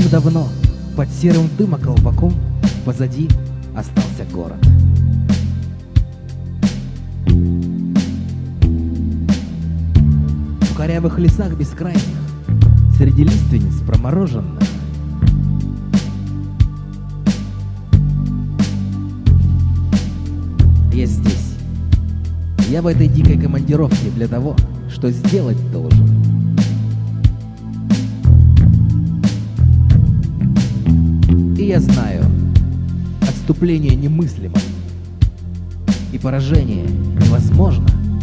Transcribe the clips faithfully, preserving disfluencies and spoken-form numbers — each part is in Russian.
давным-давно под серым дымоколпаком позади остался город. В корявых лесах бескрайних, среди лиственниц промороженных, я здесь. Я в этой дикой командировке для того, что сделать должен. И я знаю, отступление немыслимо, и поражение невозможно.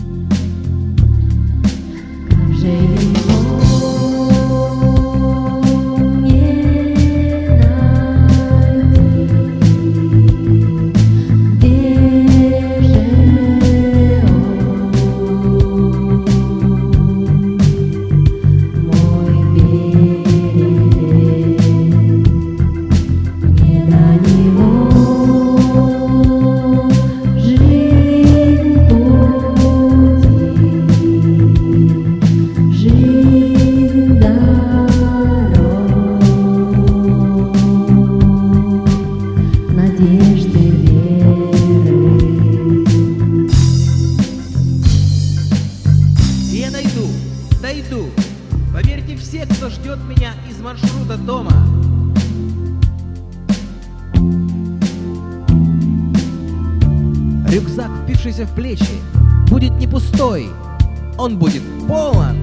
Дойду. Поверьте, все, кто ждет меня из маршрута дома. Рюкзак, впившийся в плечи, будет не пустой, он будет полон.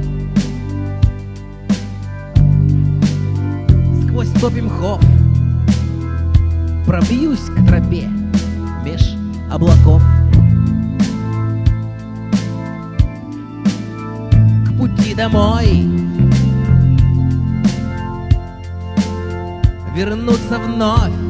Сквозь топи мхов пробьюсь к тропе меж облаков. Пути домой вернуться вновь.